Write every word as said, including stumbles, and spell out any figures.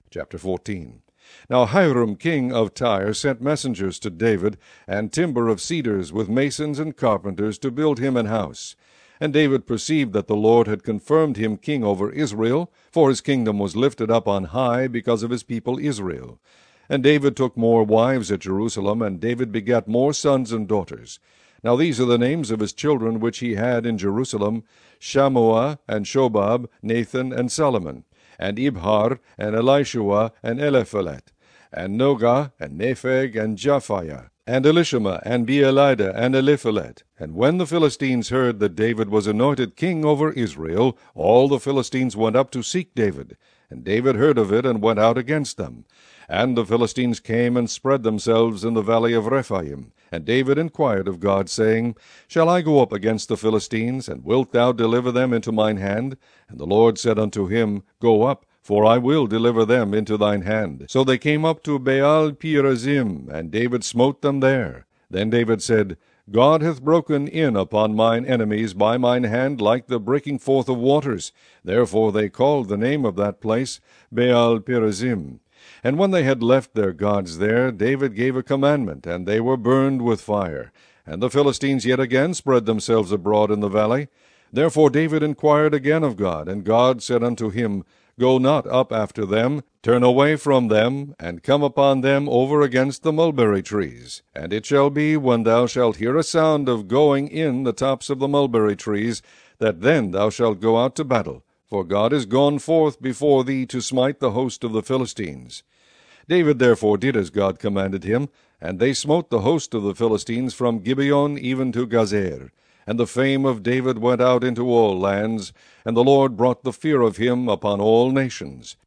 Chapter fourteen. Now Hiram king of Tyre sent messengers to David, and timber of cedars with masons and carpenters to build him an house. And David perceived that the Lord had confirmed him king over Israel, for his kingdom was lifted up on high because of his people Israel. And David took more wives at Jerusalem, and David begat more sons and daughters. Now these are the names of his children which he had in Jerusalem: Shammua, and Shobab, Nathan, and Solomon, and Ibhar, and Elishua, and Eliphelet, and Nogah, and Nepheg, and Japhiah, and Elishama, and Beelida, and Eliphelet. And when the Philistines heard that David was anointed king over Israel, all the Philistines went up to seek David. And David heard of it, and went out against them. And the Philistines came and spread themselves in the valley of Rephaim. And David inquired of God, saying, Shall I go up against the Philistines, and wilt thou deliver them into mine hand? And the Lord said unto him, Go up, for I will deliver them into thine hand. So they came up to Baal Perazim, and David smote them there. Then David said, God hath broken in upon mine enemies by mine hand like the breaking forth of waters. Therefore they called the name of that place Baal Perazim. And when they had left their gods there, David gave a commandment, and they were burned with fire. And the Philistines yet again spread themselves abroad in the valley. Therefore David inquired again of God, and God said unto him, Go not up after them, turn away from them, and come upon them over against the mulberry trees. And it shall be, when thou shalt hear a sound of going in the tops of the mulberry trees, that then thou shalt go out to battle. For God is gone forth before thee to smite the host of the Philistines. David therefore did as God commanded him, and they smote the host of the Philistines from Gibeon even to Gazer. And the fame of David went out into all lands, and the Lord brought the fear of him upon all nations.